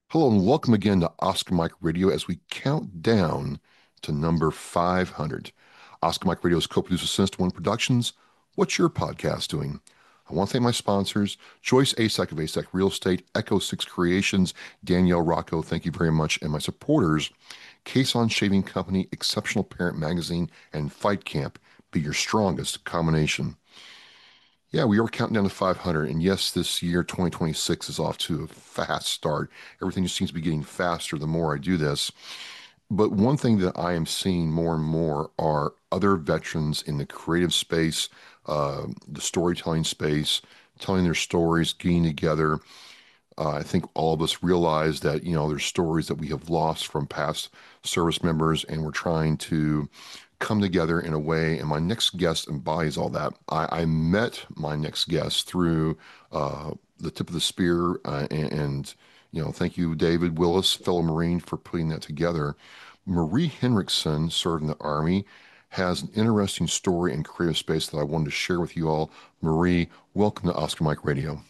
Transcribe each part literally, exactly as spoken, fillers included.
Hello and welcome again to Oscar Mike Radio as we count down to number five hundred. Oscar Mike Radio is co-produced with Sinister One Productions. What's your podcast doing? I want to thank my sponsors, Joyce Asek of Asek Real Estate, Echo Six Creations, Danielle Rocco, thank you very much, and my supporters, Case On Shaving Company, Exceptional Parent Magazine, and Fight Camp. Be your strongest combination. Yeah, we are counting down to five hundred. And yes, this year, twenty twenty-six, is off to a fast start. Everything just seems to be getting faster the more I do this. But one thing that I am seeing more and more are other veterans in the creative space, uh, the storytelling space, telling their stories, getting together. Uh, I think all of us realize that, you know, there's stories that we have lost from past service members, and we're trying to come together in a way. And my next guest embodies all that. I, I met my next guest through uh, the tip of the spear, uh, and, and, you know, thank you, David Willis, fellow Marine, for putting that together. Marie Henriksen served in the Army, has an interesting story and creative space that I wanted to share with you all. Marie, welcome to Oscar Mike Radio.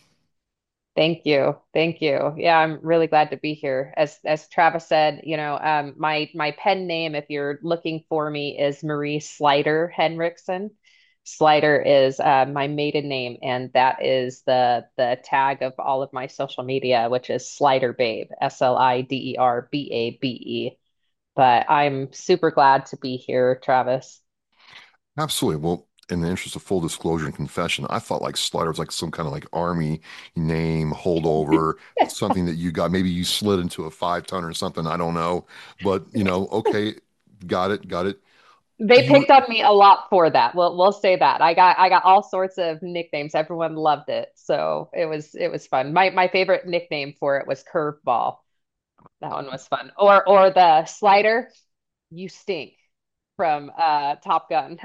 Thank you. Thank you. Yeah, I'm really glad to be here. As as Travis said, you know, um, my my pen name, if you're looking for me, is Marie Slider Henriksen. Slider is uh, my maiden name, and that is the the tag of all of my social media, which is Slider Babe, S L I D E R B A B E. But I'm super glad to be here, Travis. Absolutely. Well, in the interest of full disclosure and confession, I thought like Slider was like some kind of like army name holdover, something that you got. Maybe you slid into a five ton or something. I don't know. But, you know, okay, got it, got it. They You were, picked on me a lot for that. We'll we'll say that. I got I got all sorts of nicknames. Everyone loved it. So it was it was fun. My my favorite nickname for it was Curveball. That one was fun. Or or the slider, you stink from uh Top Gun.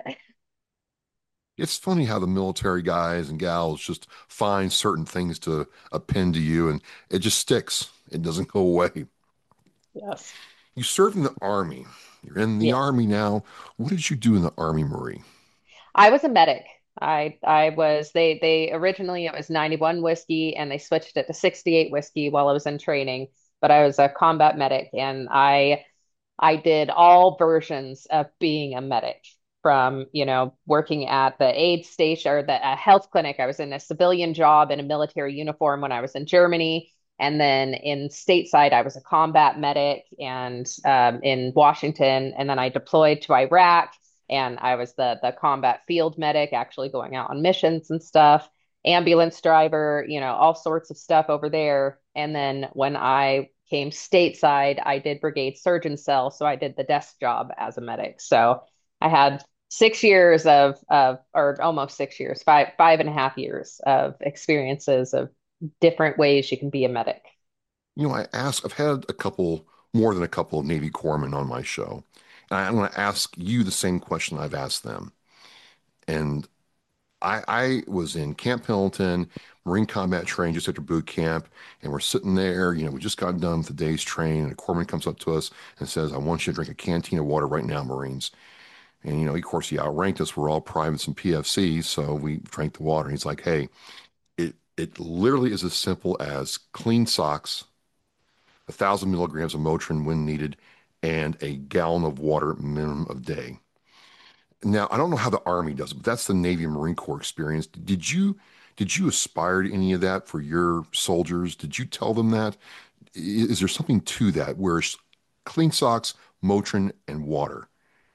it's funny how the military guys and gals just find certain things to append to you and it just sticks. It doesn't go away. Yes. You served in the army. You're in the Yes. army now. What did you do in the army, Marie? I was a medic. I I was they they originally it was ninety-one whiskey and they switched it to sixty-eight whiskey while I was in training, but I was a combat medic and I I did all versions of being a medic from, you know, working at the aid station or the uh, health clinic. I was in a civilian job in a military uniform when I was in Germany. And then in stateside, I was a combat medic and um, in Washington. And then I deployed to Iraq and I was the the combat field medic, actually going out on missions and stuff, ambulance driver, you know, all sorts of stuff over there. And then when I came stateside, I did brigade surgeon cell, so I did the desk job as a medic. So I had six years of of or almost six years, five five and a half years of experiences of different ways you can be a medic. You know, I ask, I've had a couple, more than a couple of Navy corpsmen on my show. And I want to ask you the same question I've asked them. And I, I was in Camp Pendleton, Marine Combat Training just after boot camp, and we're sitting there. You know, we just got done with the day's train, and a corpsman comes up to us and says, I want you to drink a canteen of water right now, Marines. And, you know, of course, he outranked us. We're all privates and P F Cs, so we drank the water. And he's like, hey, it, it literally is as simple as clean socks, a thousand milligrams of Motrin when needed, and a gallon of water minimum of day. Now, I don't know how the Army does it, but that's the Navy and Marine Corps experience. Did you did you aspire to any of that for your soldiers? Did you tell them that? Is there something to that where it's clean socks, Motrin, and water?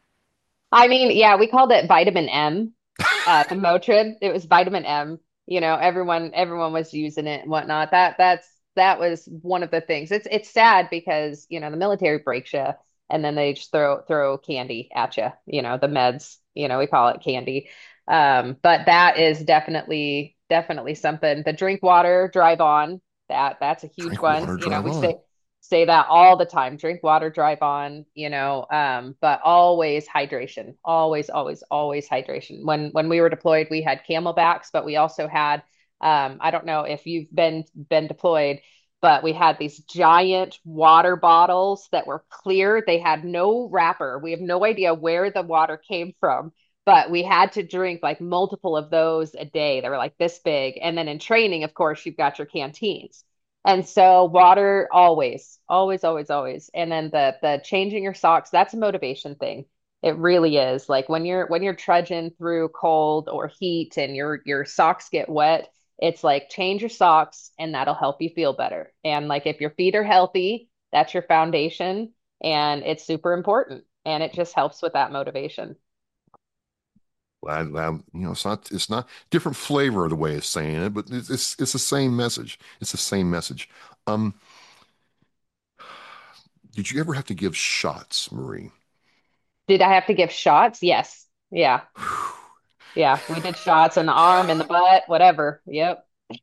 I mean, yeah, we called it vitamin M, uh, the Motrin. It was vitamin M. You know, everyone everyone was using it and whatnot. That that's that was one of the things. It's it's sad because, you know, the military breaks you and then they just throw throw candy at you, you know, the meds, you know, we call it candy. Um, but that is definitely definitely something. The drink water, drive on, that that's a huge Drink one. water, You know, drive we on. say say that all the time. Drink water, drive on, you know, um, but always hydration. Always, always, always hydration. When when we were deployed, we had camelbacks, but we also had um, I don't know if you've been been deployed, but we had these giant water bottles that were clear. They had no wrapper. We have no idea where the water came from, but we had to drink like multiple of those a day. They were like this big. And then in training, of course, you've got your canteens. And so water always, always, always, always. And then the the changing your socks, that's a motivation thing. It really is. Like when you're when you're trudging through cold or heat and your your socks get wet, it's like change your socks and that'll help you feel better. And like if your feet are healthy, that's your foundation and it's super important. And it just helps with that motivation. Glad, glad, you know, it's not, it's not different flavor of the way it's saying it, but it's, it's, it's the same message. It's the same message. Um, did you ever have to give shots, Marie? Did I have to give shots? Yes. Yeah. Yeah. We did shots in the arm, in the butt, whatever. Yep.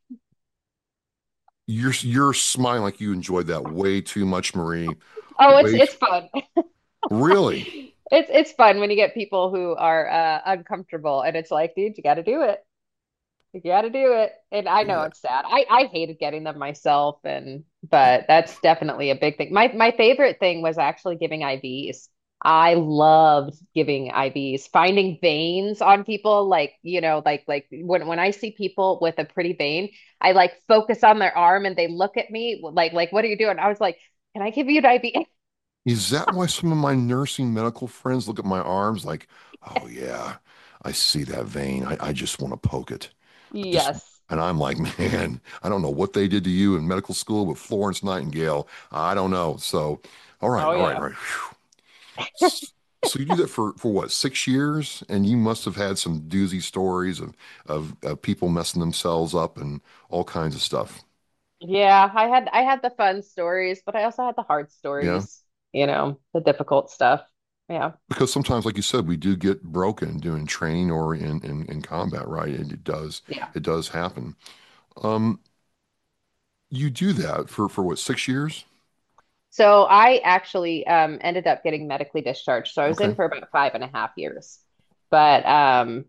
You're, you're smiling like you enjoyed that way too much, Marie. Oh, it's Way, it's fun. really? It's it's fun when you get people who are uh, uncomfortable, and it's like, dude, you got to do it. You got to do it. And I know Yeah. it's sad. I I hated getting them myself, and but that's definitely a big thing. My my favorite thing was actually giving I Vs. I loved giving I Vs, finding veins on people, like you know, like like when when I see people with a pretty vein, I like focus on their arm, and they look at me like like, what are you doing? I was like, can I give you an I V? Is that why some of my nursing medical friends look at my arms like, oh yeah, I see that vein. I, I just want to poke it. I just, Yes. and I'm like, man, I don't know what they did to you in medical school with Florence Nightingale. I don't know. So, all right, Oh all right, all yeah. right. Whew. S- So you do that for for what, six years? And you must have had some doozy stories of of, of people messing themselves up and all kinds of stuff. Yeah, I had I had the fun stories, but I also had the hard Yeah. stories, you know, the difficult stuff. Yeah. Because sometimes, like you said, we do get broken doing training or in, in, in combat, right? It, it does, Yeah. it does happen. Um, you do that for, for what, six years? So I actually um ended up getting medically discharged. So I was in Okay. for about five and a half years. But um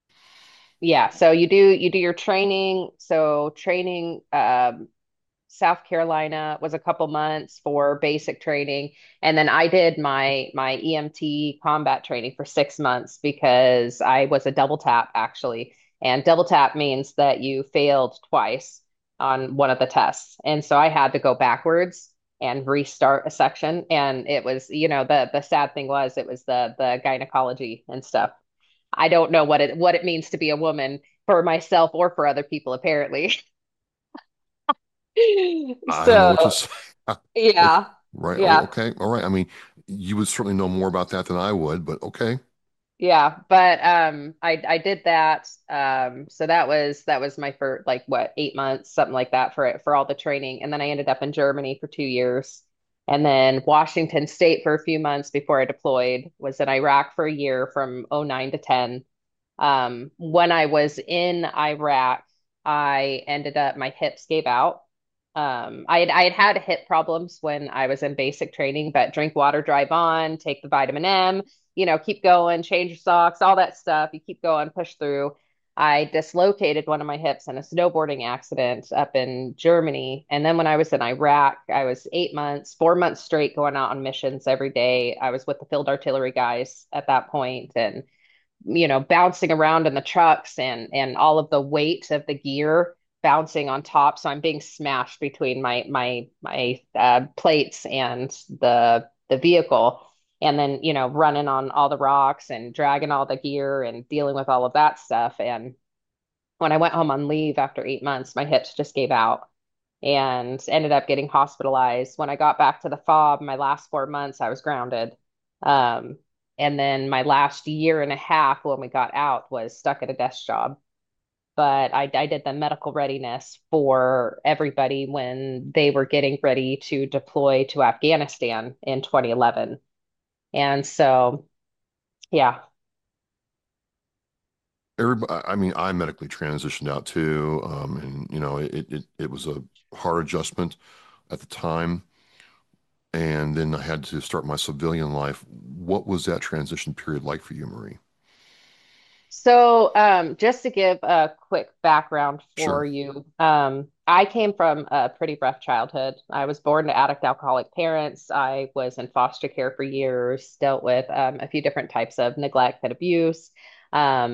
yeah, so you do you do your training. So training um South Carolina was a couple months for basic training, and then I did my my E M T combat training for six months because I was a double tap actually, and double tap means that you failed twice on one of the tests, and so I had to go backwards and restart a section, and it was, you know, the the sad thing was it was the the gynecology and stuff. I don't know what it what it means to be a woman for myself or for other people apparently. I don't know what to So say. Okay. yeah. Right. Oh, Yeah. okay. All right. I mean, you would certainly know more about that than I would, but okay. Yeah. But um I I did that. Um so that was that was my first like what, eight months, something like that for it for all the training. And then I ended up in Germany for two years. And then Washington State for a few months before I deployed, was in Iraq for a year from 'oh nine to ten. Um when I was in Iraq, I ended up my hips gave out. Um, I had I had had hip problems when I was in basic training, but drink water, drive on, take the vitamin M, you know, keep going, change your socks, all that stuff. You keep going, push through. I dislocated one of my hips in a snowboarding accident up in Germany. And then when I was in Iraq, I was eight months, four months straight going out on missions every day. I was with the field artillery guys at that point, and you know, bouncing around in the trucks and and all of the weight of the gear bouncing on top. So I'm being smashed between my my my uh, plates and the the vehicle. And then, you know, running on all the rocks and dragging all the gear and dealing with all of that stuff. And when I went home on leave after eight months, my hips just gave out and ended up getting hospitalized. When I got back to the fob, my last four months, I was grounded. Um, and then my last year and a half when we got out was stuck at a desk job. But I, I did the medical readiness for everybody when they were getting ready to deploy to Afghanistan in twenty eleven. And so, yeah. Everybody, I mean, I medically transitioned out too. Um, and you know, it, it, it was a hard adjustment at the time. And then I had to start my civilian life. What was that transition period like for you, Marie? So, um, just to give a quick background for Sure. you, um, I came from a pretty rough childhood. I was born to addict alcoholic parents. I was in foster care for years, dealt with um, a few different types of neglect and abuse. Um,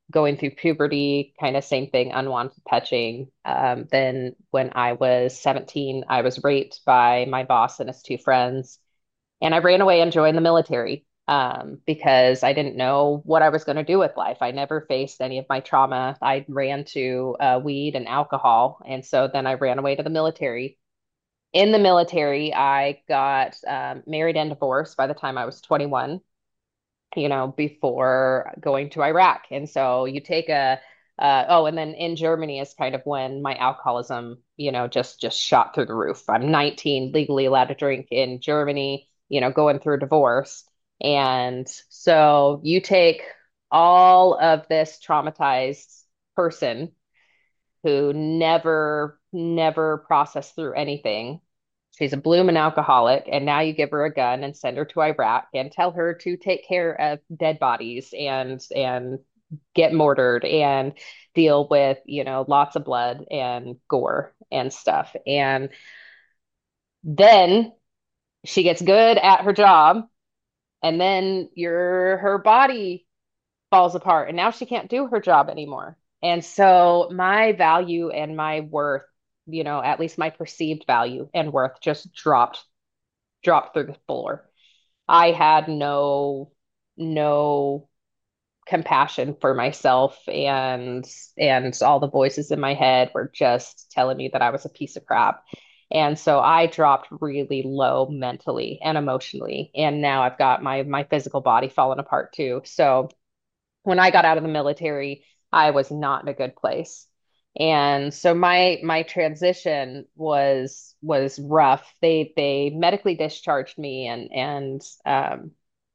going through puberty, kind of same thing, unwanted touching. Um, then when I was seventeen, I was raped by my boss and his two friends. And I ran away and joined the military um, because I didn't know what I was going to do with life. I never faced any of my trauma. I ran to uh, weed and alcohol. And so then I ran away to the military. In the military, I got um, married and divorced by the time I was twenty-one, you know, before going to Iraq. And so you take a, uh, oh, and then in Germany is kind of when my alcoholism, you know, just just shot through the roof. I'm nineteen, legally allowed to drink in Germany, you know, going through a divorce. And so you take all of this traumatized person who never, never processed through anything. She's a bloomin' alcoholic, and now you give her a gun and send her to Iraq and tell her to take care of dead bodies and and get mortared and deal with, you know, lots of blood and gore and stuff. And then she gets good at her job, and then your her body falls apart, and now she can't do her job anymore. And so my value and my worth, you know, at least my perceived value and worth just dropped dropped through the floor. I had no no compassion for myself, and and all the voices in my head were just telling me that I was a piece of crap. And so I dropped really low mentally and emotionally. And now I've got my my physical body falling apart too. So when I got out of the military, I was not in a good place. And so my my transition was was rough. They they medically discharged me, and and um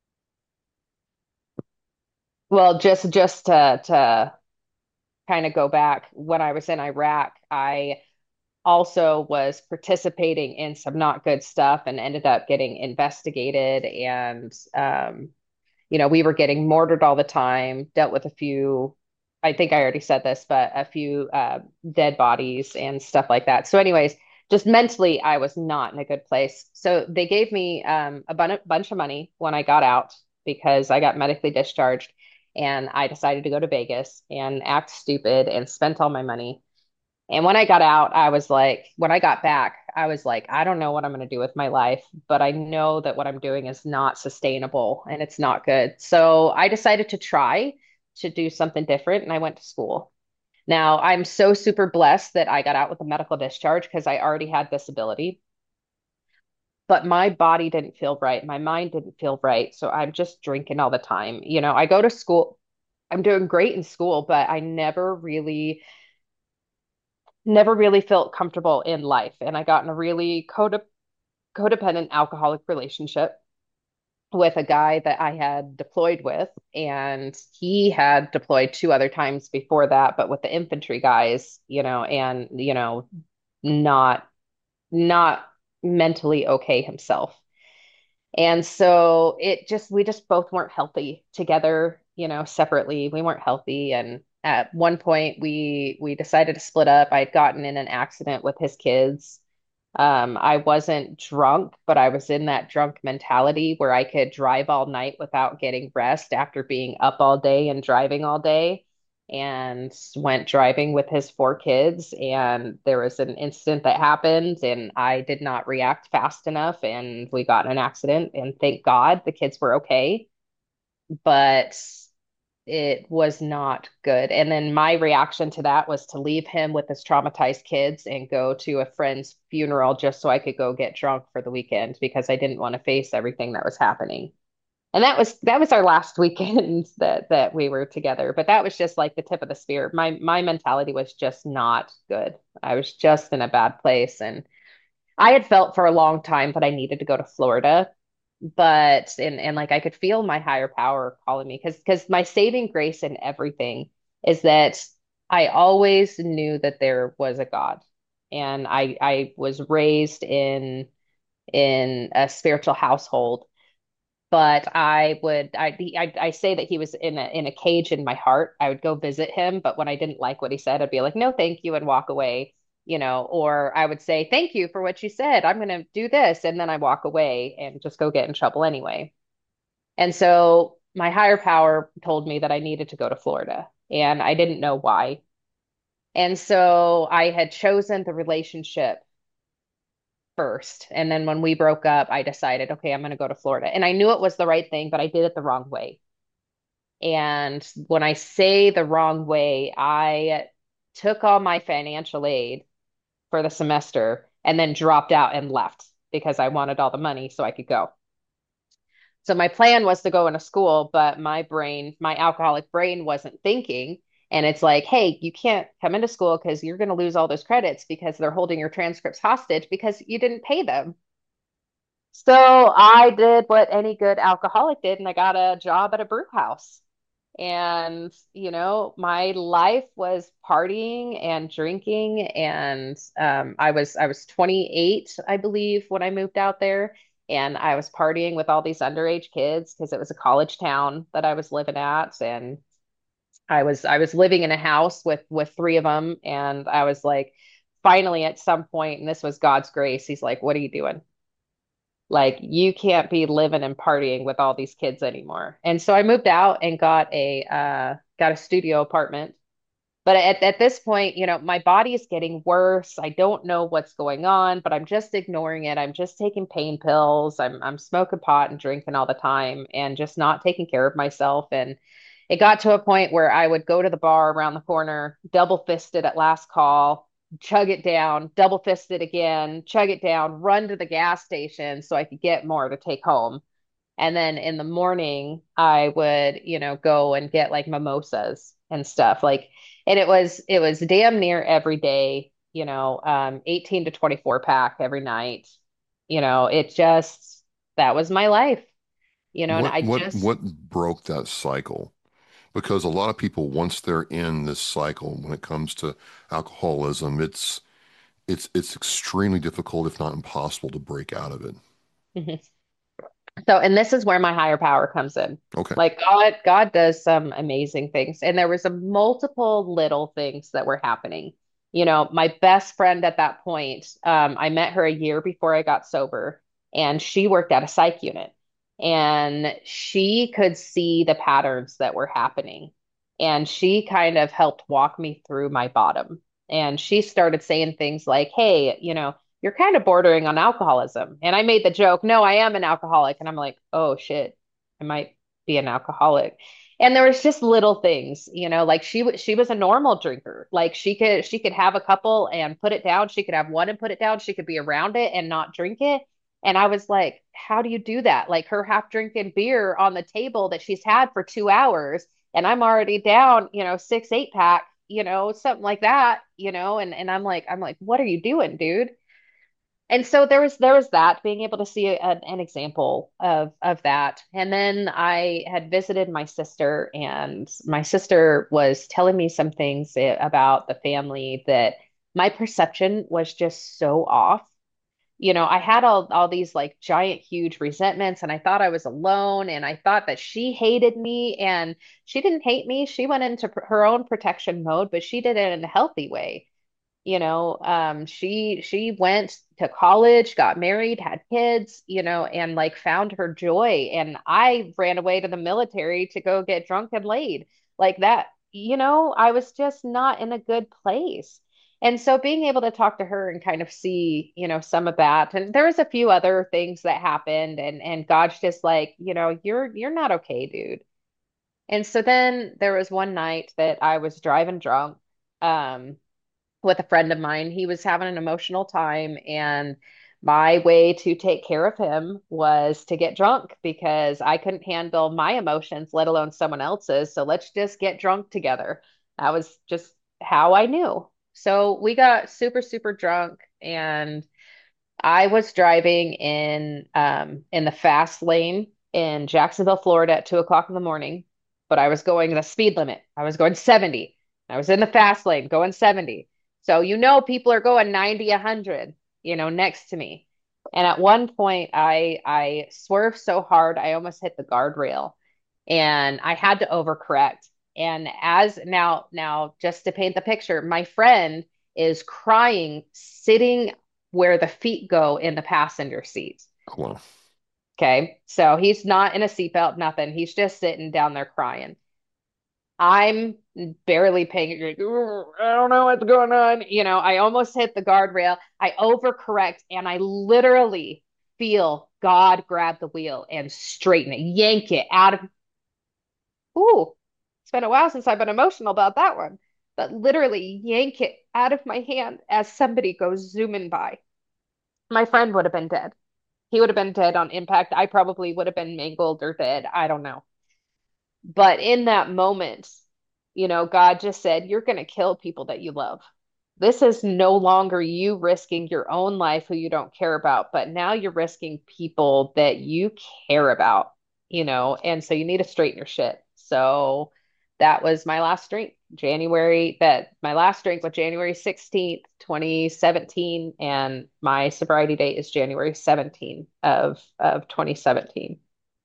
well, just just to to kind of go back, when I was in Iraq, I also was participating in some not good stuff and ended up getting investigated. And um you know, we were getting mortared all the time, dealt with a few, I think I already said this, but a few uh, dead bodies and stuff like that. So, anyways, just mentally, I was not in a good place. So they gave me um, a bun- bunch of money when I got out because I got medically discharged, and I decided to go to Vegas and act stupid and spent all my money. And when I got out, I was like, when I got back, I was like, I don't know what I'm going to do with my life, but I know that what I'm doing is not sustainable and it's not good. So I decided to try to do something different, and I went to school. Now, I'm so super blessed that I got out with a medical discharge because I already had this ability, but my body didn't feel right. My mind didn't feel right. So I'm just drinking all the time. You know, I go to school, I'm doing great in school, but I never really never really felt comfortable in life. And I got in a really code codependent alcoholic relationship with a guy that I had deployed with. And he had deployed two other times before that, but with the infantry guys, you know, and, you know, not, not mentally okay himself. And so it just, we just both weren't healthy together, you know, separately. We weren't healthy. And at one point we, we decided to split up. I'd gotten in an accident with his kids. Um, I wasn't drunk, but I was in that drunk mentality where I could drive all night without getting rest after being up all day and driving all day. And went driving with his four kids. And there was an incident that happened, and I did not react fast enough, and we got in an accident. And thank God the kids were okay. But it was not good. And then my reaction to that was to leave him with his traumatized kids and go to a friend's funeral just so I could go get drunk for the weekend because I didn't want to face everything that was happening. And that was that was our last weekend that that we were together. But that was just like the tip of the spear. My my mentality was just not good. I was just in a bad place. And I had felt for a long time that I needed to go to Florida, but and and like I could feel my higher power calling me, because because my saving grace in everything is that I always knew that there was a God. And I I was raised in in a spiritual household, but I would I, I I say that he was in a in a cage in my heart. I would go visit him, but when I didn't like what he said, I'd be like, "No, thank you," and walk away, you know, or I would say, "Thank you for what you said. I'm going to do this," and then I walk away and just go get in trouble anyway. And so my higher power told me that I needed to go to Florida. and I didn't know why. And so I had chosen the relationship first. And then when we broke up, I decided, okay, I'm going to go to Florida. And I knew it was the right thing, but I did it the wrong way. And when I say the wrong way, I took all my financial aid for the semester and then dropped out and left because I wanted all the money so I could go. So my plan was to go into school, but my brain, my alcoholic brain wasn't thinking. And it's like, hey, you can't come into school because you're going to lose all those credits because they're holding your transcripts hostage because you didn't pay them. So I did what any good alcoholic did, and I got a job at a brew house. And, you know, my life was partying and drinking. And um, I was I was twenty-eight, I believe, when I moved out there. And I was partying with all these underage kids because it was a college town that I was living at. And I was I was living in a house with with three of them. And I was like, finally, at some point, and this was God's grace, he's like, what are you doing? Like you can't be living and partying with all these kids anymore. And so I moved out and got a uh got a studio apartment. But at, at this point, you know, my body is getting worse. I don't know what's going on, but I'm just ignoring it. I'm just taking pain pills. I'm I'm smoking pot and drinking all the time and just not taking care of myself. And it got to a point where I would go to the bar around the corner, double fisted at last call, chug it down, double fisted again, chug it down, run to the gas station so I could get more to take home. And then in the morning, I would, you know, go and get like mimosas and stuff. Like, and it was it was damn near every day, you know, um, eighteen to twenty-four pack every night. You know, it just that was my life, you know, and What I what just what broke that cycle? Because a lot of people, once they're in this cycle, when it comes to alcoholism, it's it's it's extremely difficult, if not impossible, to break out of it. So, and this is where my higher power comes in. Okay. Like God, God does some amazing things. And there was a multiple little things that were happening. You know, my best friend at that point, um, I met her a year before I got sober, and she worked at a psych unit. And she could see the patterns that were happening. And she kind of helped walk me through my bottom. And she started saying things like, hey, you know, you're kind of bordering on alcoholism. And I made the joke, no, I am an alcoholic. And I'm like, oh shit, I might be an alcoholic. And there was just little things, you know, like she was she was a normal drinker. Like she could she could have a couple and put it down. She could have one and put it down. She could be around it and not drink it. And I was like, how do you do that? Like her half drinking beer on the table that she's had for two hours, and I'm already down, you know, six, eight pack, you know, something like that, you know, and and I'm like, I'm like, what are you doing, dude? And so there was there was that being able to see a, an example of of that. And then I had visited my sister, and my sister was telling me some things eh, about the family that my perception was just so off. You know, I had all all these like giant huge resentments, and I thought I was alone, and I thought that she hated me, and she didn't hate me. She went into pr- her own protection mode, but she did it in a healthy way. You know, um, she she went to college, got married, had kids, you know, and like found her joy. And I ran away to the military to go get drunk and laid like that. You know, I was just not in a good place. And so being able to talk to her and kind of see, you know, some of that. And there was a few other things that happened, and and God's just like, you know, you're you're not okay, dude. And so then there was one night that I was driving drunk. Um, with a friend of mine. He was having an emotional time, and my way to take care of him was to get drunk because I couldn't handle my emotions, let alone someone else's. So let's just get drunk together. That was just how I knew. So we got super, super drunk, and I was driving in um in the fast lane in Jacksonville, Florida at two o'clock in the morning, but I was going the speed limit. I was going seventy. I was in the fast lane going seventy. So you know people are going ninety, one hundred, you know, next to me. And at one point I I swerved so hard I almost hit the guardrail, and I had to overcorrect. And as now now just to paint the picture, my friend is crying sitting where the feet go in the passenger seat. Oh, well, Okay. So he's not in a seatbelt, nothing. He's just sitting down there crying. I'm barely paying attention. I don't know what's going on. You know, I almost hit the guardrail. I overcorrect and I literally feel God grab the wheel and straighten it, yank it out of. Ooh, it's been a while since I've been emotional about that one. But literally yank it out of my hand as somebody goes zooming by. My friend would have been dead. He would have been dead on impact. I probably would have been mangled or dead. I don't know. But in that moment, you know, God just said, you're going to kill people that you love. This is no longer you risking your own life who you don't care about, but now you're risking people that you care about, you know, and so you need to straighten your shit. So that was my last drink, January, that my last drink was January sixteenth, twenty seventeen, and my sobriety date is January seventeenth of of twenty seventeen.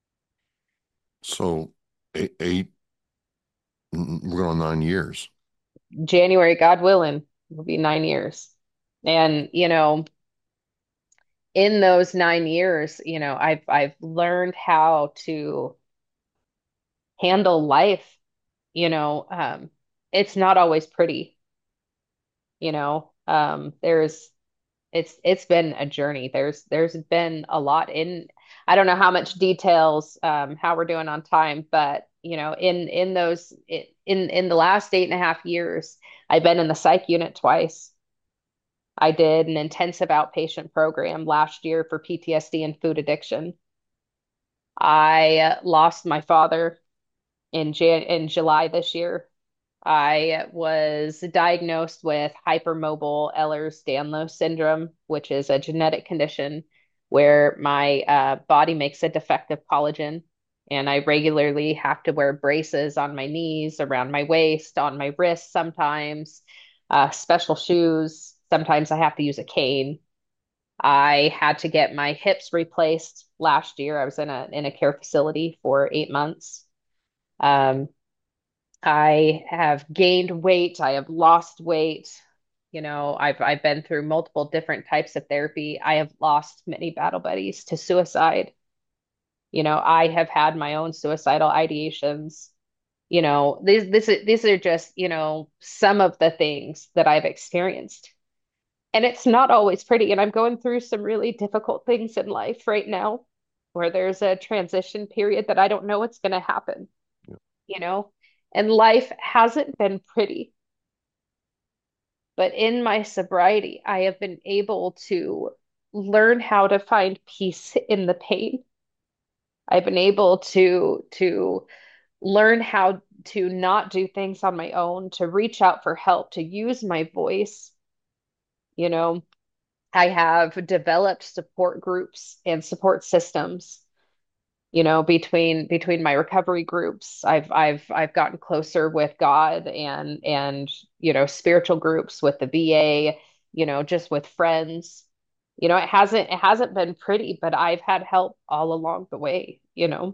So eight, eight we're going on nine years. January, God willing, will be nine years. And, you know, in those nine years, you know, I've I've learned how to handle life. You know, um, it's not always pretty, you know. Um, there's it's it's been a journey. There's there's been a lot in I don't know how much details, um, how we're doing on time, but you know, in in those in in the last eight and a half years, I've been in the psych unit twice. I did an intensive outpatient program last year for P T S D and food addiction. I lost my father in Jan in July this year. I was diagnosed with hypermobile Ehlers-Danlos syndrome, which is a genetic condition where my uh, body makes a defective collagen. And I regularly have to wear braces on my knees, around my waist, on my wrists sometimes, uh, special shoes. Sometimes I have to use a cane. I had to get my hips replaced last year. I was in a in a care facility for eight months. Um, I have gained weight. I have lost weight. You know, I've I've been through multiple different types of therapy. I have lost many battle buddies to suicide. You know, I have had my own suicidal ideations. You know, these this these are just, you know, some of the things that I've experienced. And it's not always pretty. And I'm going through some really difficult things in life right now where there's a transition period that I don't know what's going to happen, Yeah. you know? And life hasn't been pretty. But in my sobriety, I have been able to learn how to find peace in the pain. I've been able to to learn how to not do things on my own, to reach out for help, to use my voice, you know. I have developed support groups and support systems, you know, between between my recovery groups. I've I've I've gotten closer with God and and you know, spiritual groups with the V A, you know, just with friends. You know, it hasn't it hasn't been pretty, but I've had help all along the way, you know.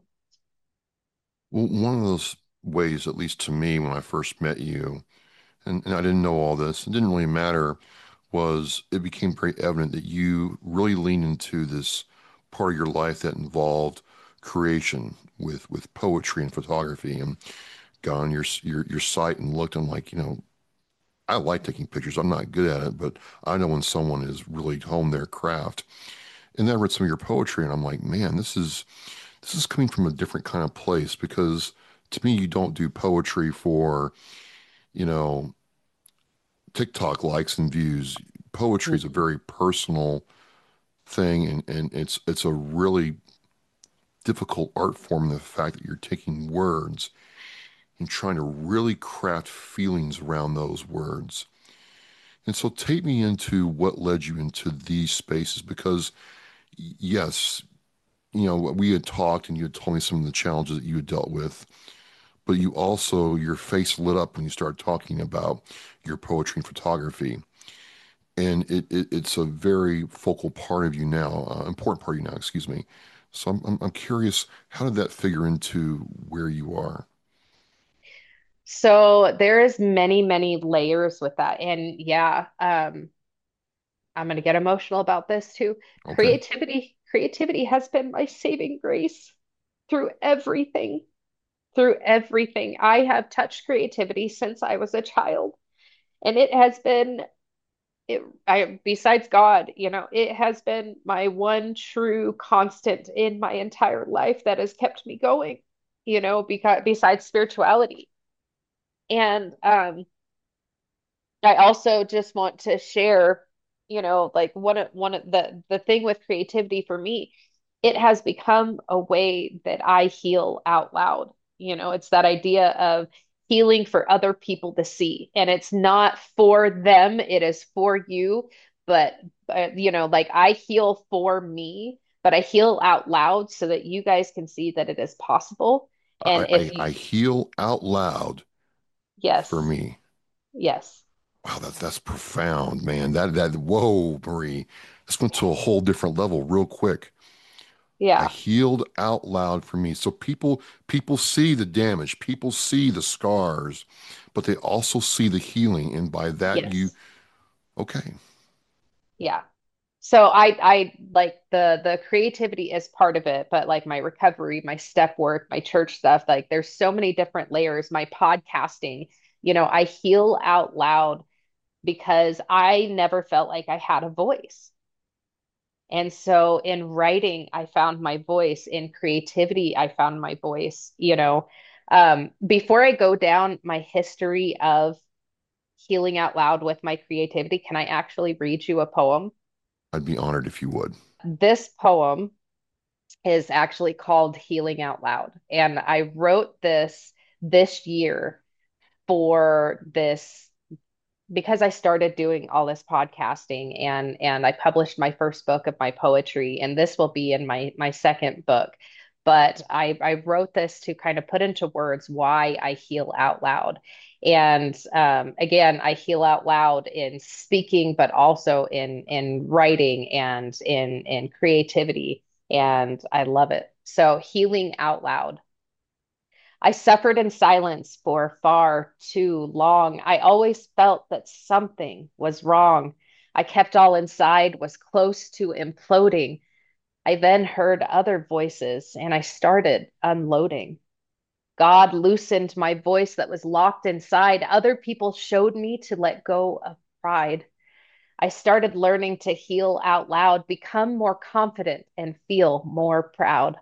Well, one of those ways, at least to me, when I first met you, and, and I didn't know all this, it didn't really matter, was it became very evident that you really leaned into this part of your life that involved creation with with poetry and photography, and got on your your your site and looked and like, you know, I like taking pictures. I'm not good at it, but I know when someone is really honed their craft. And then I read some of your poetry and I'm like, man, this is this is coming from a different kind of place because to me you don't do poetry for, you know, TikTok likes and views. Poetry is a Mhm. very personal thing, and, and it's it's a really difficult art form in the fact that you're taking words and trying to really craft feelings around those words. And so take me into what led you into these spaces because yes, you know, we had talked and you had told me some of the challenges that you had dealt with, but you also, your face lit up when you started talking about your poetry and photography. And it, it it's a very focal part of you now, uh, important part of you now, excuse me. So I'm, I'm I'm curious, how did that figure into where you are? So there is many, many layers with that. And yeah, um, I'm gonna get emotional about this too. Okay. Creativity, creativity has been my saving grace through everything. through everything. I have touched creativity since I was a child, and it has been it I besides God, you know, it has been my one true constant in my entire life that has kept me going, you know, because besides spirituality. And um I also just want to share, you know, like one of one of the the thing with creativity for me, it has become a way that I heal out loud. You know, it's that idea of healing for other people to see. And it's not for them, it is for you. But, but you know, like I heal for me, but I heal out loud so that you guys can see that it is possible. And I, if I, you, I heal out loud for yes, me. yes, Wow, that, that's profound, man. That, that, whoa, Marie, this went to a yes, whole different level real quick. I yeah, healed out loud for me. So people, people see the damage, people see the scars, but they also see the healing. And by that, you, yes. okay, Yeah. So I I like the the creativity is part of it, but like my recovery, my step work, my church stuff, like there's so many different layers. My podcasting, you know, I heal out loud because I never felt like I had a voice. And so in writing, I found my voice. In creativity, I found my voice, you know. Um, before I go down my history of healing out loud with my creativity, can I actually read you a poem? I'd be honored if you would. This poem is actually called Healing Out Loud. And I wrote this this year for this because I started doing all this podcasting and and I published my first book of my poetry, and this will be in my my second book. But I I wrote this to kind of put into words why I heal out loud. And um, again, I heal out loud in speaking, but also in in writing and in in creativity, and I love it. So healing out loud. I suffered in silence for far too long. I always felt that something was wrong. I kept all inside, was close to imploding. I then heard other voices and I started unloading. God loosened my voice that was locked inside. Other people showed me to let go of pride. I started learning to heal out loud, become more confident, and feel more proud.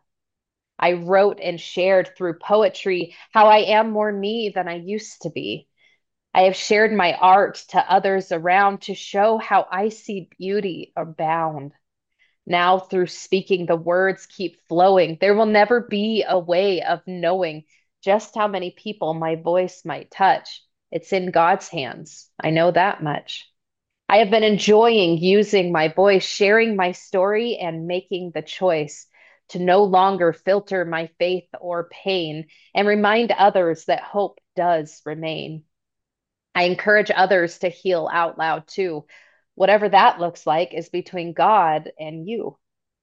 I wrote and shared through poetry how I am more me than I used to be. I have shared my art to others around to show how I see beauty abound. Now, through speaking, the words keep flowing. There will never be a way of knowing just how many people my voice might touch. It's in God's hands. I know that much. I have been enjoying using my voice, sharing my story, and making the choice to no longer filter my faith or pain and remind others that hope does remain. I encourage others to heal out loud too. Whatever that looks like is between God and you.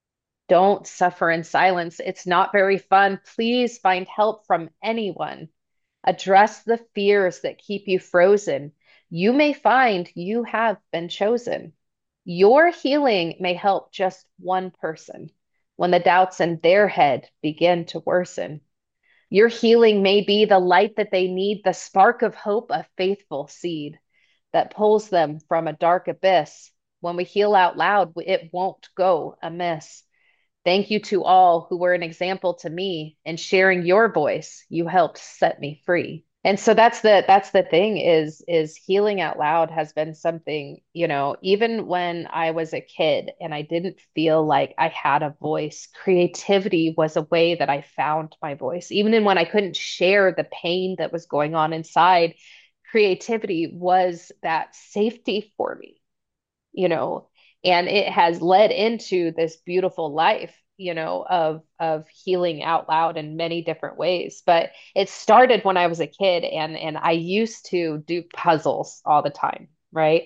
Don't suffer in silence. It's not very fun. Please find help from anyone. Address the fears that keep you frozen. You may find you have been chosen. Your healing may help just one person when the doubts in their head begin to worsen. Your healing may be the light that they need, the spark of hope, a faithful seed that pulls them from a dark abyss. When we heal out loud, it won't go amiss. Thank you to all who were an example to me, and sharing your voice, you helped set me free. And so that's the that's the thing is is healing out loud has been something, you know, even when I was a kid and I didn't feel like I had a voice, creativity was a way that I found my voice. Even in when I couldn't share the pain that was going on inside, creativity was that safety for me, you know, and it has led into this beautiful life, you know, of of healing out loud in many different ways. But it started when I was a kid, and and I used to do puzzles all the time, right?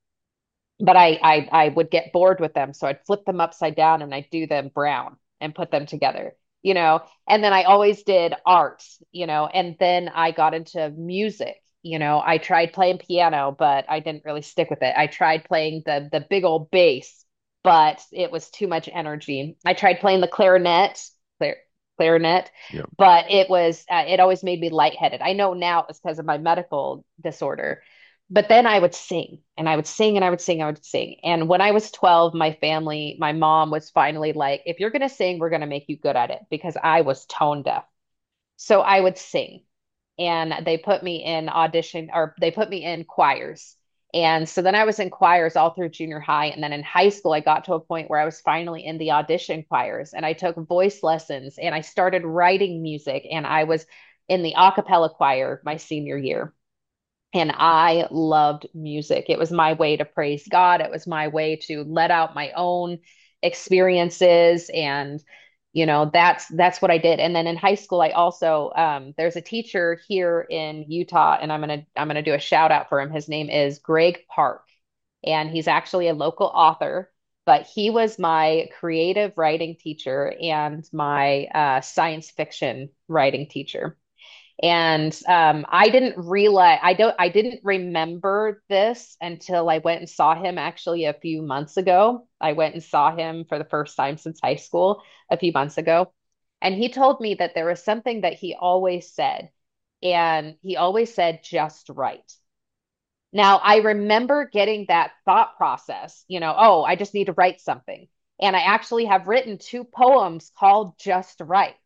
But I I I would get bored with them, so I'd flip them upside down and I'd do them brown and put them together, you know. And then I always did art, you know, and then I got into music. You know, I tried playing piano, but I didn't really stick with it. I tried playing the the big old bass, but it was too much energy. I tried playing the clarinet, clear. clarinet, Yeah. but it was uh, it always made me lightheaded. I know now it was because of my medical disorder. But then I would sing and I would sing and I would sing, I would sing. And when I was twelve, my family, my mom was finally like, if you're going to sing, we're going to make you good at it because I was tone deaf. So I would sing and they put me in audition or they put me in choirs. And so then I was in choirs all through junior high. And then in high school, I got to a point where I was finally in the audition choirs and I took voice lessons and I started writing music and I was in the a cappella choir my senior year. And I loved music. It was my way to praise God. It was my way to let out my own experiences. And, you know, that's that's what I did. And then in high school, I also um, there's a teacher here in Utah, and I'm gonna I'm gonna do a shout out for him. His name is Greg Park, and he's actually a local author. But he was my creative writing teacher and my uh, science fiction writing teacher. And um, I didn't realize I don't I didn't remember this until I went and saw him actually a few months ago. I went and saw him for the first time since high school a few months ago. And he told me that there was something that he always said, and he always said just right. Now, I remember getting that thought process, you know, oh, I just need to write something. And I actually have written two poems called Just Right.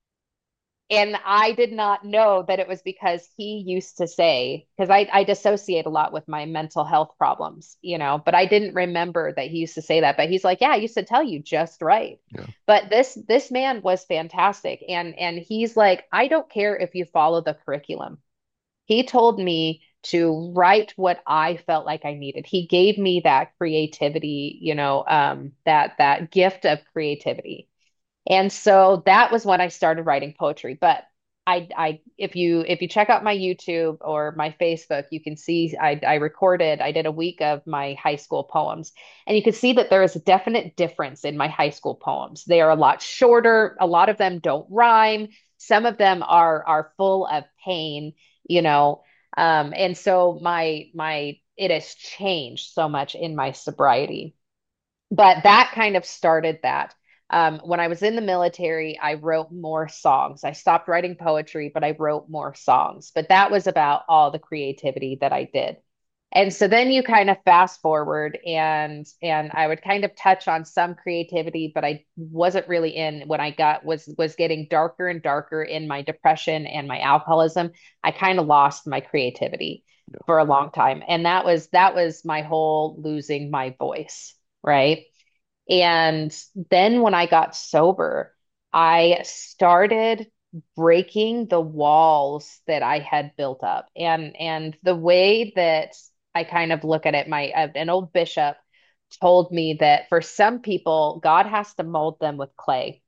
And I did not know that it was because he used to say, because I, I dissociate a lot with my mental health problems, you know, but I didn't remember that he used to say that. But he's like, yeah, I used to tell you just right. Yeah. But this this man was fantastic. And and he's like, I don't care if you follow the curriculum. He told me to write what I felt like I needed. He gave me that creativity, you know, um, that that gift of creativity. And so that was when I started writing poetry. But I, I, if you, if you check out my YouTube or my Facebook, you can see I, I recorded, I did a week of my high school poems, and you can see that there is a definite difference in my high school poems. They are a lot shorter. A lot of them don't rhyme. Some of them are are full of pain, you know. Um, and so my my it has changed so much in my sobriety, but that kind of started that. Um, when I was in the military, I wrote more songs. I stopped writing poetry, but I wrote more songs. But that was about all the creativity that I did. And so then you kind of fast forward and and I would kind of touch on some creativity, but I wasn't really in when I got was was getting darker and darker in my depression and my alcoholism. I kind of lost my creativity Yeah. for a long time. And that was that was my whole losing my voice, right? And then when I got sober, I started breaking the walls that I had built up. And and the way that I kind of look at it, my uh, an old bishop told me that for some people, God has to mold them with clay.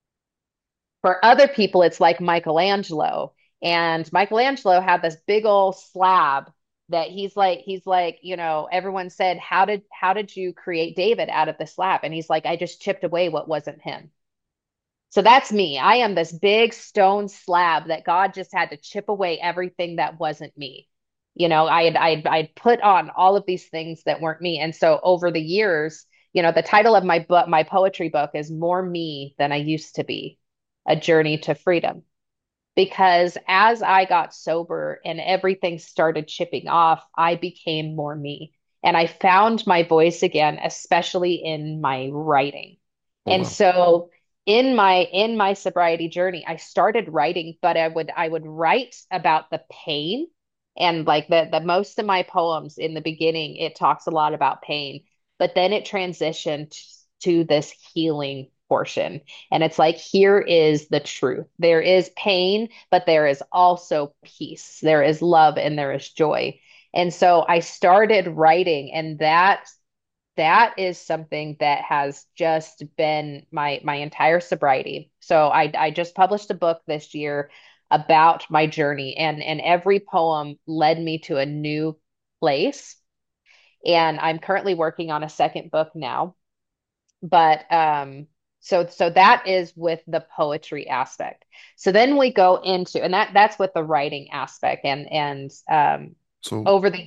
For other people, it's like Michelangelo. And Michelangelo had this big old slab that he's like, he's like, you know, everyone said, how did how did you create David out of the slab? And he's like, I just chipped away what wasn't him. So that's me. I am this big stone slab that God just had to chip away everything that wasn't me. You know, I had I I'd put on all of these things that weren't me. And so over the years, you know, the title of my book, my poetry book is More Me Than I Used to Be, A Journey to Freedom. Because as I got sober and everything started chipping off, I became more me. And I found my voice again, especially in my writing. Oh, And wow. so in my in my sobriety journey, I started writing, but I would I would write about the pain, and like the the most of my poems in the beginning, it talks a lot about pain, but then it transitioned to this healing portion. And it's like, here is the truth. There is pain, but there is also peace. There is love and there is joy. And so I started writing, and that that is something that has just been my my entire sobriety. So I I just published a book this year about my journey, and and every poem led me to a new place. And I'm currently working on a second book now. But um so so that is with the poetry aspect. So then we go into, and that that's with the writing aspect, and and um So over the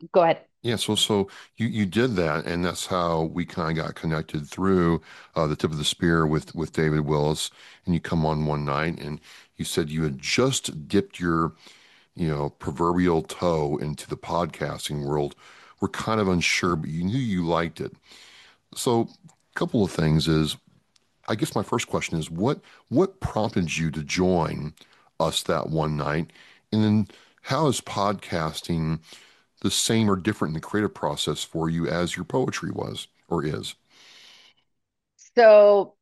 Go ahead. Yeah, so so you you did that, and that's how we kind of got connected through uh, the tip of the spear with with David Willis. And you come on one night, and you said you had just dipped your, you know, proverbial toe into the podcasting world. We're kind of unsure, but you knew you liked it. So, a couple of things is, I guess my first question is, what what prompted you to join us that one night, and then how is podcasting the same or different in the creative process for you as your poetry was or is? So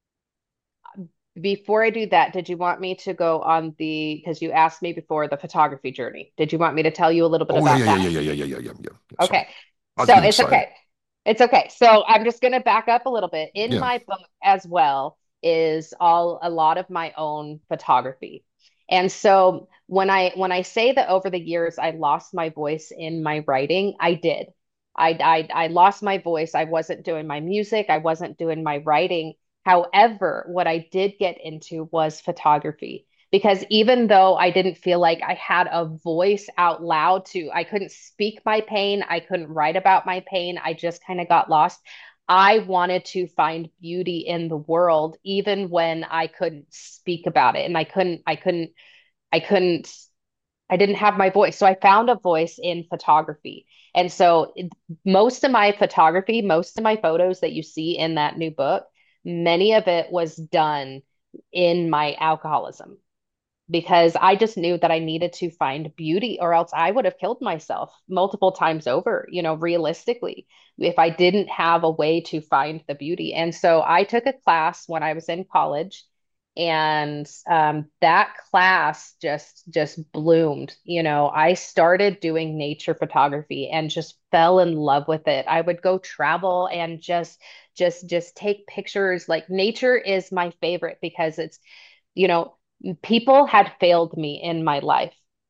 before I do that, did you want me to go on the, because you asked me before the photography journey. Did you want me to tell you a little bit Oh yeah, about yeah, yeah, that? yeah, yeah, yeah, yeah, yeah, yeah, yeah. Yeah, sorry, Okay. I was So getting it's excited. okay. It's okay. So I'm just going to back up a little bit. In Yeah. my book as well is all a lot of my own photography. And so when I when I say that over the years I lost my voice in my writing, I did. I I I lost my voice. I wasn't doing my music, I wasn't doing my writing. However, what I did get into was photography because even though I didn't feel like I had a voice out loud to, I couldn't speak my pain, I couldn't write about my pain, I just kind of got lost. I wanted to find beauty in the world, even when I couldn't speak about it. And I couldn't, I couldn't, I couldn't, I didn't have my voice. So I found a voice in photography. And so it- most of my photography, most of my photos that you see in that new book, many of it was done in my alcoholism because I just knew that I needed to find beauty or else I would have killed myself multiple times over, you know, realistically, if I didn't have a way to find the beauty. And so I took a class when I was in college and um, that class just just bloomed. You know, I started doing nature photography and just fell in love with it. I would go travel and just just just take pictures. Like nature is my favorite because it's, you know, people had failed me in my life.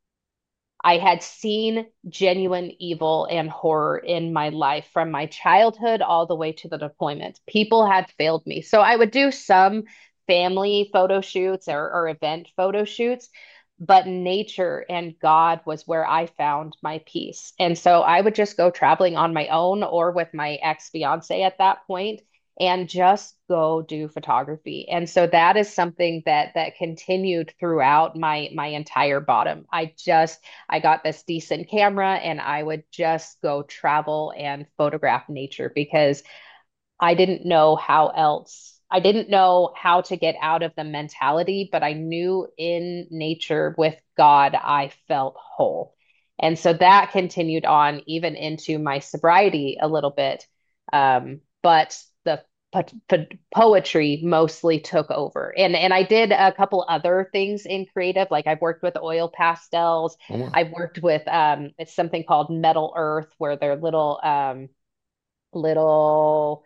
I had seen genuine evil and horror in my life from my childhood all the way to the deployment. People had failed me. So I would do some family photo shoots or, or event photo shoots, but nature and God was where I found my peace. And so I would just go traveling on my own or with my ex-fiance at that point and just go do photography. And so that is something that that continued throughout my my entire bottom. I just I got this decent camera and I would just go travel and photograph nature because I didn't know how else. I didn't know how to get out of the mentality, but I knew in nature with God, I felt whole. And so that continued on even into my sobriety a little bit. Um, but the po po poetry mostly took over. And and I did a couple other things in creative, like I've worked with oil pastels. Oh wow. I've worked with um, it's something called Metal Earth, where they're little um, little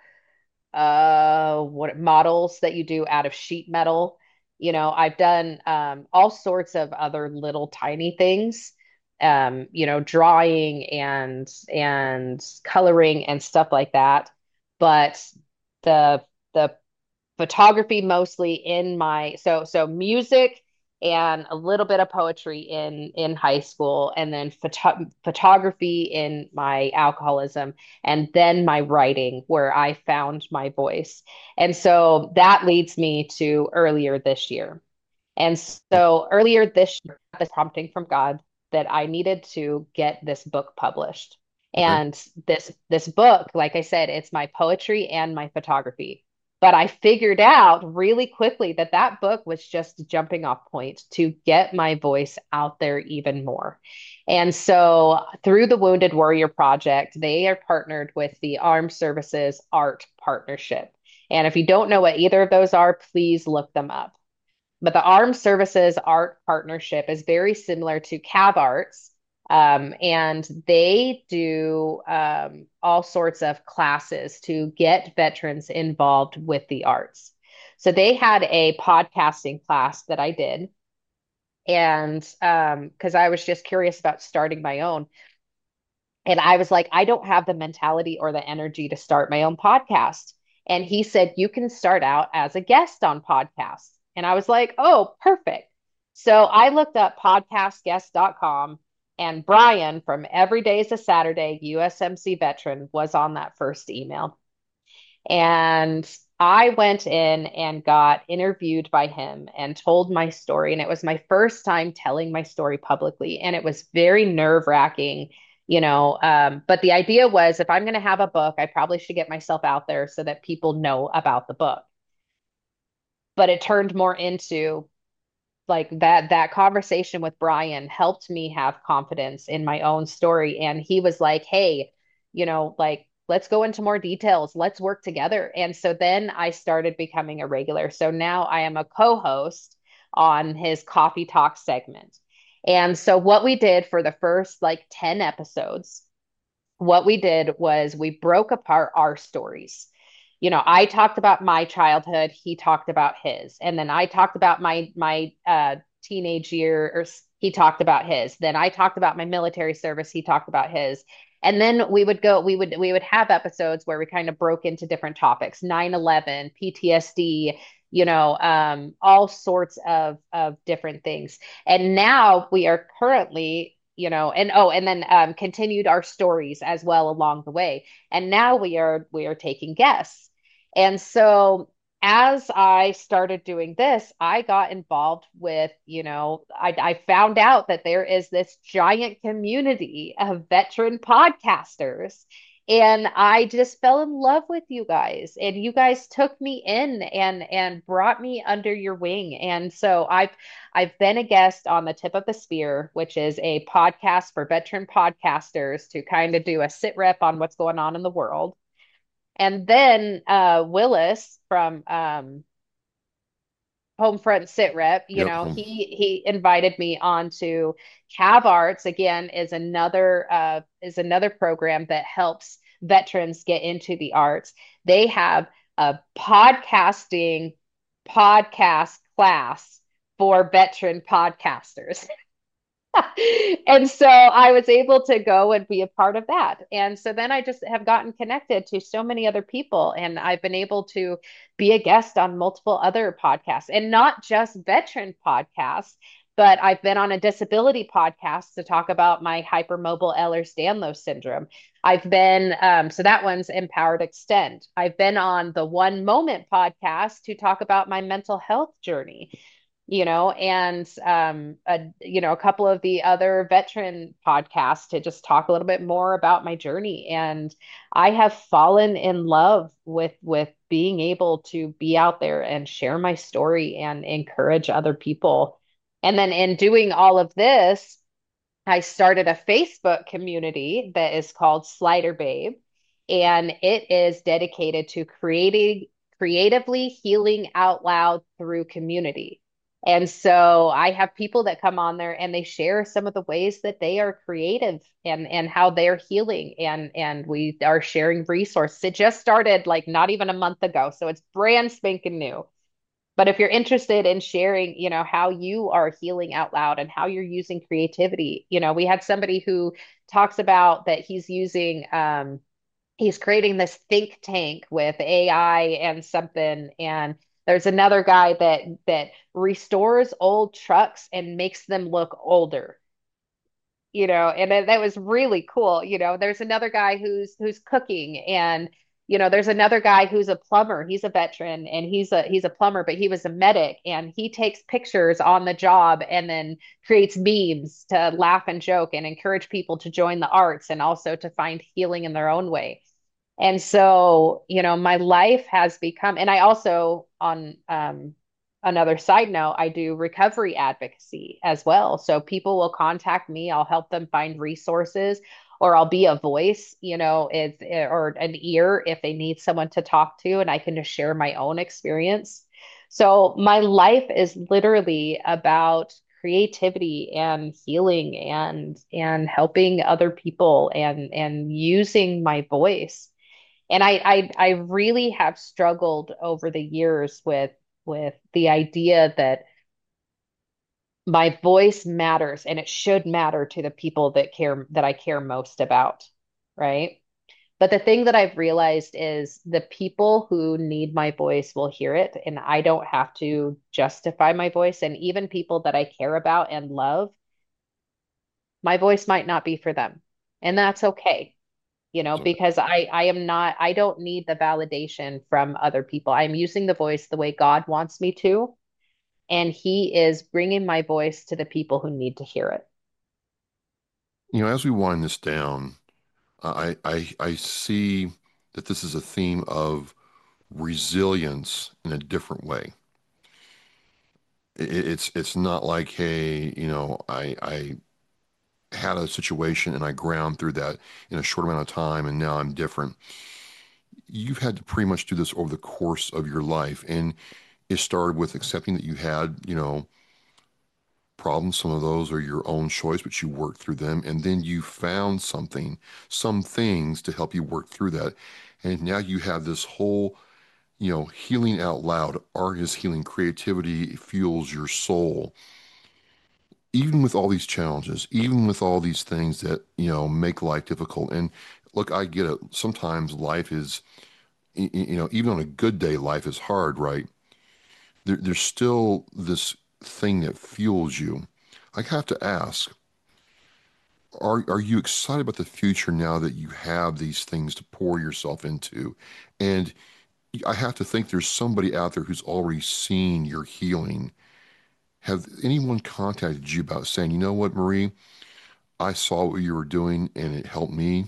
uh what models that you do out of sheet metal. You know, I've done um all sorts of other little tiny things. Um, you know, drawing and and coloring and stuff like that. But the the photography mostly in my so so music and a little bit of poetry in in high school and then photo photography in my alcoholism and then my writing where I found my voice. And so that leads me to earlier this year. And so earlier this year, I got this prompting from God that I needed to get this book published. Okay. And this this book, like I said, it's my poetry and my photography. But I figured out really quickly that that book was just a jumping off point to get my voice out there even more. And so through the Wounded Warrior Project, they are partnered with the Armed Services Art Partnership. And if you don't know what either of those are, please look them up. But the Armed Services Art Partnership is very similar to Cav Arts. Um, and they do um, all sorts of classes to get veterans involved with the arts. So they had a podcasting class that I did. And um, because I was just curious about starting my own. And I was like, I don't have the mentality or the energy to start my own podcast. And he said, you can start out as a guest on podcasts. And I was like, oh, perfect. So I looked up podcast guest dot com And Brian from Every Day is a Saturday, U S M C veteran, was on that first email. And I went in and got interviewed by him and told my story. And it was my first time telling my story publicly. And it was very nerve-wracking, you know. Um, but the idea was if I'm going to have a book, I probably should get myself out there so that people know about the book. But it turned more into like that that conversation with Brian helped me have confidence in my own story. And he was like, hey, you know, like, let's go into more details. Let's work together. And so then I started becoming a regular. So now I am a co-host on his Coffee Talk segment. And so what we did for the first like ten episodes, what we did was we broke apart our stories. You know, I talked about my childhood, he talked about his, and then I talked about my my uh, teenage year, or he talked about his. Then I talked about my military service, he talked about his. And then we would go, we would we would have episodes where we kind of broke into different topics, nine eleven, P T S D, you know, um, all sorts of of different things. And now we are currently, you know, and oh, and then um, continued our stories as well along the way. And now we are we are taking guests. And so as I started doing this, I got involved with, you know, I, I found out that there is this giant community of veteran podcasters. And I just fell in love with you guys. And you guys took me in and and brought me under your wing. And so I've I've been a guest on the Tip of the Spear, which is a podcast for veteran podcasters to kind of do a sit rep on what's going on in the world. And then uh, Willis from um, Homefront Sit Rep, you Yep. know, Um, he he invited me on to Cav Arts. Again, is another uh, is another program that helps veterans get into the arts. They have a podcasting podcast class for veteran podcasters. And so I was able to go and be a part of that. And so then I just have gotten connected to so many other people, and I've been able to be a guest on multiple other podcasts, and not just veteran podcasts, but I've been on a disability podcast to talk about my hypermobile Ehlers-Danlos syndrome. I've been, um, so that one's Empowered Extend. I've been on the One Moment podcast to talk about my mental health journey, you know, and um, a, you know, a couple of the other veteran podcasts to just talk a little bit more about my journey. And I have fallen in love with with being able to be out there and share my story and encourage other people. And then in doing all of this, I started a Facebook community that is called Slider Babe, and it is dedicated to creating creatively healing out loud through community. And so I have people that come on there and they share some of the ways that they are creative and and how they're healing, and and we are sharing resources. It just started like not even a month ago, so it's brand spanking new. But if you're interested in sharing, you know, how you are healing out loud and how you're using creativity, you know, we had somebody who talks about that he's using, um, he's creating this think tank with A I and something. And there's another guy that that restores old trucks and makes them look older, you know, and that that was really cool. You know, there's another guy who's who's cooking, and you know, there's another guy who's a plumber. He's a veteran and he's a he's a plumber, but he was a medic, and he takes pictures on the job and then creates memes to laugh and joke and encourage people to join the arts and also to find healing in their own way. And so, you know, my life has become, and I also, on um, another side note, I do recovery advocacy as well. So people will contact me, I'll help them find resources, or I'll be a voice, you know, if, or an ear if they need someone to talk to, and I can just share my own experience. So my life is literally about creativity and healing and and helping other people and and using my voice. And I, I I really have struggled over the years with with the idea that my voice matters and it should matter to the people that care that I care most about, right? But the thing that I've realized is the people who need my voice will hear it, and I don't have to justify my voice. And even people that I care about and love, My voice might not be for them. And that's okay, you know, So, because I I am not I don't need the validation from other people. I'm using the voice the way God wants me to, and he is bringing my voice to the people who need to hear it. you know, as we wind this down, I, I, I see that this is a theme of resilience in a different way. It, it's, it's not like, hey, you know, I, I had a situation and I ground through that in a short amount of time and now I'm different. You've had to pretty much do this over the course of your life. And it started with accepting that you had, you know, problems. Some of those are your own choice, but you worked through them. And then you found something, some things to help you work through that. And now you have this whole, you know, healing out loud. Art is healing, creativity fuels your soul. Even with all these challenges, even with all these things that, you know, make life difficult. And look, I get it. Sometimes life is, y- y- you know, even on a good day, life is hard, right? There, there's still this thing that fuels you. I have to ask, are are you excited about the future now that you have these things to pour yourself into? And I have to think there's somebody out there who's already seen your healing. Have anyone contacted you about saying, you know what, Marie, I saw what you were doing and it helped me?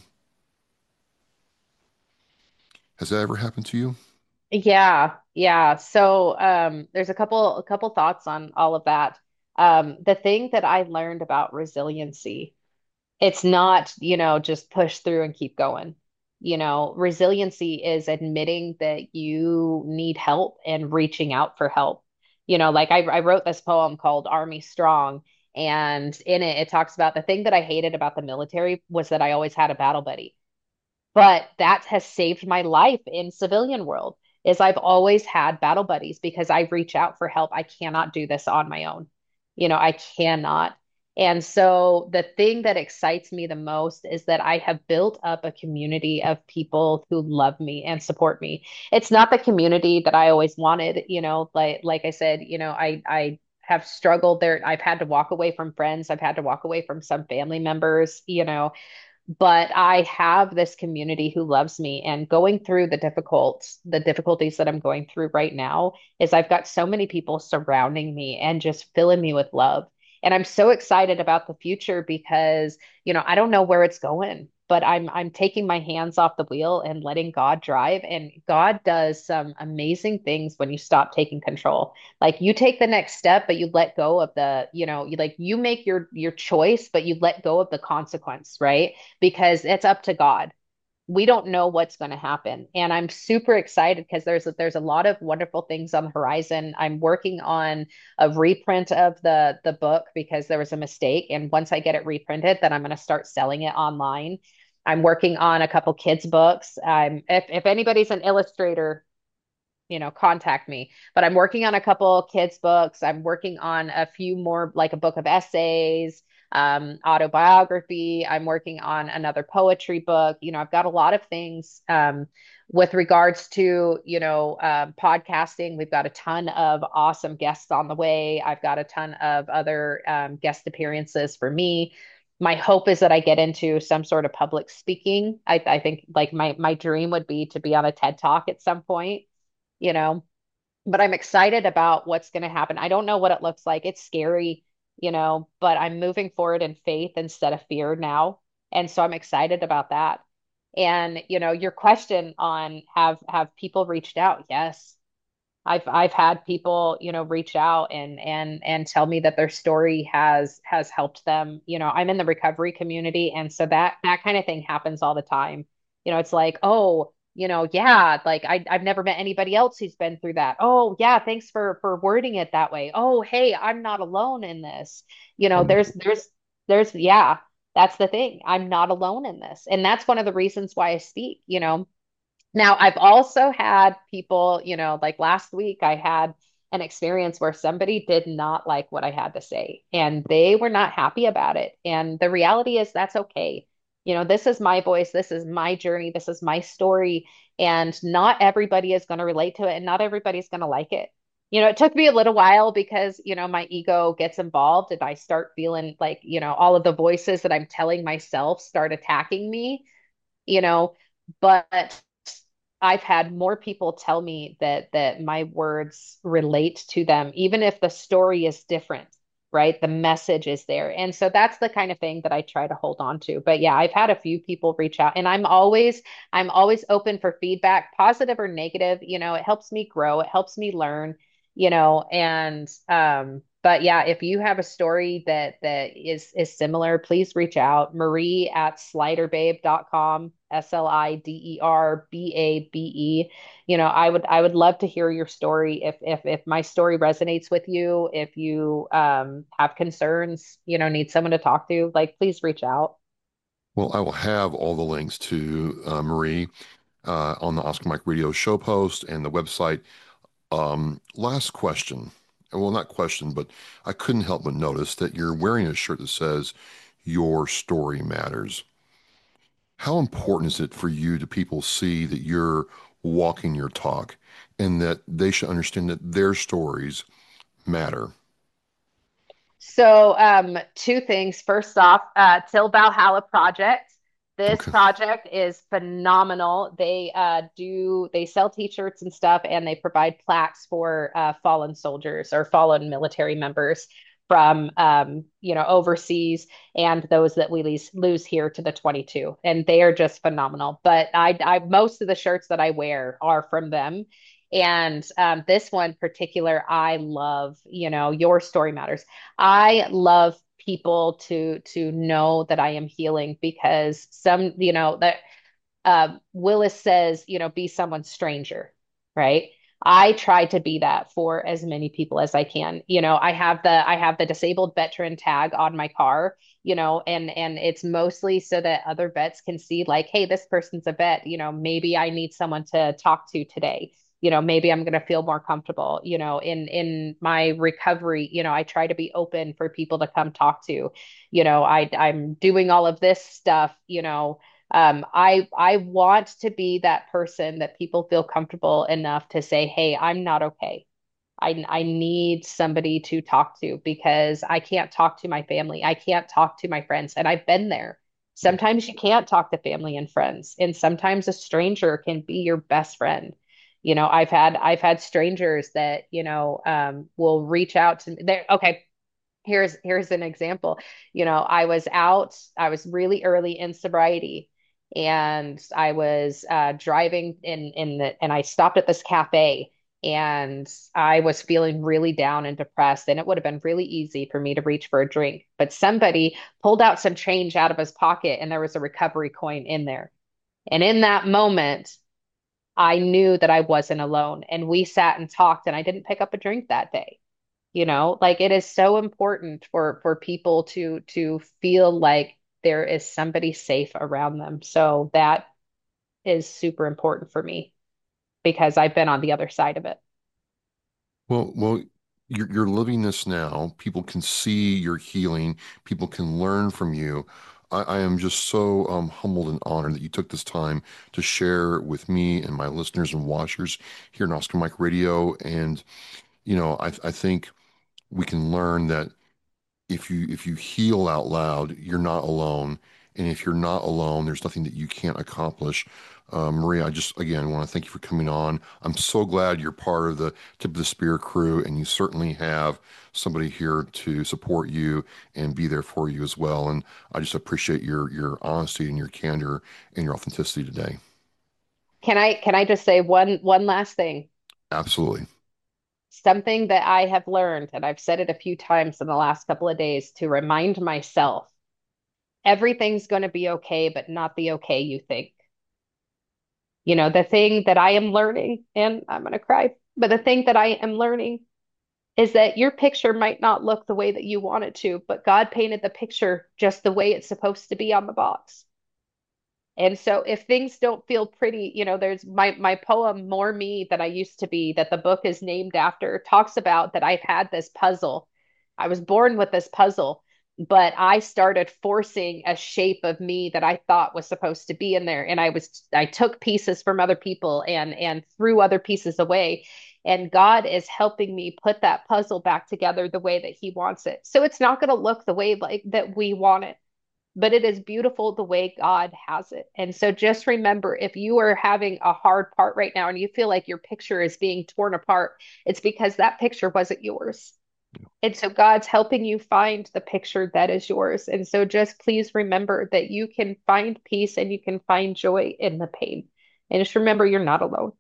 Has that ever happened to you? Yeah, yeah. So um there's a couple a couple thoughts on all of that. Um the thing that I learned about resiliency, it's not, you know, just push through and keep going. You know, resiliency is admitting that you need help and reaching out for help. You know, like I, I wrote this poem called Army Strong, and in it, it talks about the thing that I hated about the military was that I always had a battle buddy. But that has saved my life in civilian world is I've always had battle buddies because I reach out for help. I cannot do this on my own. You know, I cannot. And so the thing that excites me the most is that I have built up a community of people who love me and support me. It's not the community that I always wanted, you know, like like I said, you know, I I have struggled there. I've had to walk away from friends. I've had to walk away from some family members, you know, but I have this community who loves me, and going through the difficult the difficulties that I'm going through right now is I've got so many people surrounding me and just filling me with love. And I'm so excited about the future because, you know, I don't know where it's going, but I'm I'm taking my hands off the wheel and letting God drive, and God does some amazing things when you stop taking control. Like you take the next step, but you let go of the, you know, you like you make your your choice, but you let go of the consequence, right? Because it's up to God. We don't know what's going to happen. And I'm super excited because there's a, there's a lot of wonderful things on the horizon. I'm working on a reprint of the the book because there was a mistake, and once I get it reprinted, then I'm going to start selling it online. I'm working on a couple kids books. I'm if if anybody's an illustrator, you know, contact me. But I'm working on a couple kids books. I'm working on a few more, like a book of essays, um, autobiography. I'm working on another poetry book. You know, I've got a lot of things um, with regards to, you know, um, podcasting. We've got a ton of awesome guests on the way. I've got a ton of other um, guest appearances for me. My hope is that I get into some sort of public speaking. I, I think like my my dream would be to be on a TED Talk at some point, you know, but I'm excited about what's going to happen. I don't know what it looks like. It's scary, you know, but I'm moving forward in faith instead of fear now. And so I'm excited about that. And, you know, your question on have have people reached out? Yes. I've I've had people, you know, reach out and and and tell me that their story has has helped them. You know, I'm in the recovery community, and so that that kind of thing happens all the time. You know, it's like, oh, you know, yeah, like I I've never met anybody else who's been through that. Oh, yeah, thanks for for wording it that way. Oh, hey, I'm not alone in this. You know, there's Wonderful. there's there's yeah, that's the thing. I'm not alone in this. And that's one of the reasons why I speak, you know. Now, I've also had people, you know, like last week, I had an experience where somebody did not like what I had to say and they were not happy about it. And the reality is that's okay. You know, this is my voice, this is my journey, this is my story, and not everybody is going to relate to it and not everybody's going to like it. You know, it took me a little while because, you know, my ego gets involved and I start feeling like, you know, all of the voices that I'm telling myself start attacking me, you know, but I've had more people tell me that that my words relate to them, even if the story is different, right? The message is there. And so that's the kind of thing that I try to hold on to. But yeah, I've had a few people reach out and I'm always I'm always open for feedback, positive or negative. You know, it helps me grow, it helps me learn, you know, and um but yeah, if you have a story that that is is similar, please reach out. Marie at sliderbabe dot com, S L I D E R B A B E. You know, I would I would love to hear your story if if if my story resonates with you, if you um have concerns, you know, need someone to talk to, like please reach out. Well, I will have all the links to uh, Marie uh, on the Oscar Mike Radio show post and the website. Um, last question. Well, not question, but I couldn't help but notice that you're wearing a shirt that says "Your story matters." How important is it for you to people see that you're walking your talk and that they should understand that their stories matter? So, um, two things. First off, uh, Till Valhalla Project. This Okay. project is phenomenal. They uh, do they sell t-shirts and stuff, and they provide plaques for uh, fallen soldiers or fallen military members from um, you know overseas and those that we lose, lose here to the twenty-two. And they are just phenomenal. But I, I most of the shirts that I wear are from them. And um, this one particular, I love, you know, your story matters. I love people to to know that I am healing because some, you know, that uh, Willis says, you know, be someone's stranger, right? I try to be that for as many people as I can. You know, I have the I have the disabled veteran tag on my car, you know, and and it's mostly so that other vets can see like, hey, this person's a vet, you know, maybe I need someone to talk to today. You know, maybe I'm going to feel more comfortable, you know, in in my recovery, you know, I try to be open for people to come talk to. You know, I I'm doing all of this stuff, you know, um, I I want to be that person that people feel comfortable enough to say, "Hey, I'm not okay. I I need somebody to talk to because I can't talk to my family. I can't talk to my friends." And I've been there. Sometimes you can't talk to family and friends, and sometimes a stranger can be your best friend. You know, I've had I've had strangers that, you know, um, will reach out to me. They're, okay, here's here's an example. You know, I was out, I was really early in sobriety, and I was uh, driving in in the and I stopped at this cafe, and I was feeling really down and depressed, and it would have been really easy for me to reach for a drink, but somebody pulled out some change out of his pocket and there was a recovery coin in there. And in that moment, I knew that I wasn't alone, and we sat and talked, and I didn't pick up a drink that day. You know, like it is so important for for people to to feel like there is somebody safe around them. So that is super important for me because I've been on the other side of it. Well, well, you're you're living this now. People can see your healing. People can learn from you. I, I am just so um, humbled and honored that you took this time to share with me and my listeners and watchers here in Oscar Mike Radio. And you know, I I think we can learn that if you if you heal out loud, you're not alone. And if you're not alone, there's nothing that you can't accomplish. Uh, Maria, I just again want to thank you for coming on. I'm so glad you're part of the Tip of the Spear crew, and you certainly have somebody here to support you and be there for you as well. And I just appreciate your your honesty and your candor and your authenticity today. Can I can I just say one one last thing? Absolutely. Something that I have learned, and I've said it a few times in the last couple of days to remind myself, everything's going to be okay, but not the okay you think. You know, the thing that I am learning, and I'm going to cry, but the thing that I am learning is that your picture might not look the way that you want it to, but God painted the picture just the way it's supposed to be on the box. And so if things don't feel pretty, you know, there's my my poem More Me Than I Used to Be that the book is named after talks about that I've had this puzzle. I was born with this puzzle, but I started forcing a shape of me that I thought was supposed to be in there. And I was I took pieces from other people and and threw other pieces away. And God is helping me put that puzzle back together the way that he wants it. So it's not going to look the way like that we want it, but it is beautiful the way God has it. And so just remember, if you are having a hard part right now and you feel like your picture is being torn apart, it's because that picture wasn't yours. And so God's helping you find the picture that is yours. And so just please remember that you can find peace and you can find joy in the pain. And just remember, you're not alone.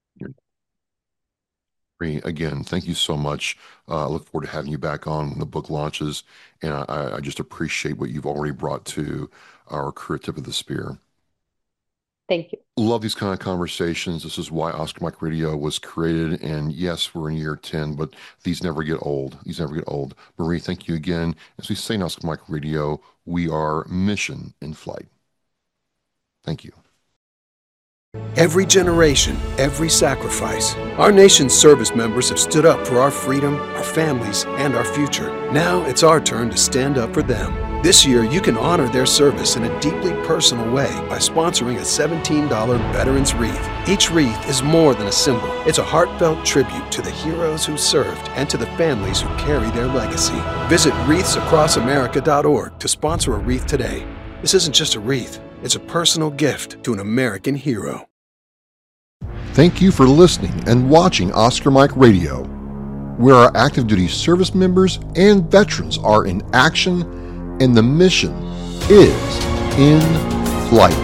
Again, thank you so much. Uh, I look forward to having you back on when the book launches. And I, I just appreciate what you've already brought to our career Tip of the Spear. Thank you. Love these kind of conversations. This is why Oscar Mike Radio was created. And yes, we're in year ten, but these never get old. These never get old. Marie, thank you again. As we say in Oscar Mike Radio, we are mission in flight. Thank you. Every generation, every sacrifice. Our nation's service members have stood up for our freedom, our families, and our future. Now it's our turn to stand up for them. This year, you can honor their service in a deeply personal way by sponsoring a seventeen dollars Veterans Wreath. Each wreath is more than a symbol. It's a heartfelt tribute to the heroes who served and to the families who carry their legacy. Visit wreaths across america dot org to sponsor a wreath today. This isn't just a wreath. It's a personal gift to an American hero. Thank you for listening and watching Oscar Mike Radio, where our active duty service members and veterans are in action and the mission is in flight.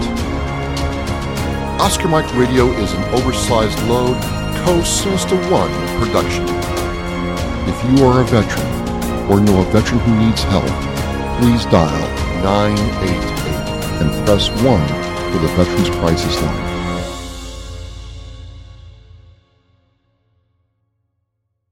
Oscar Mike Radio is an oversized load co-Cinesta One production. If you are a veteran or know a veteran who needs help, please dial nine eight eight and press one for the Veterans Crisis Line.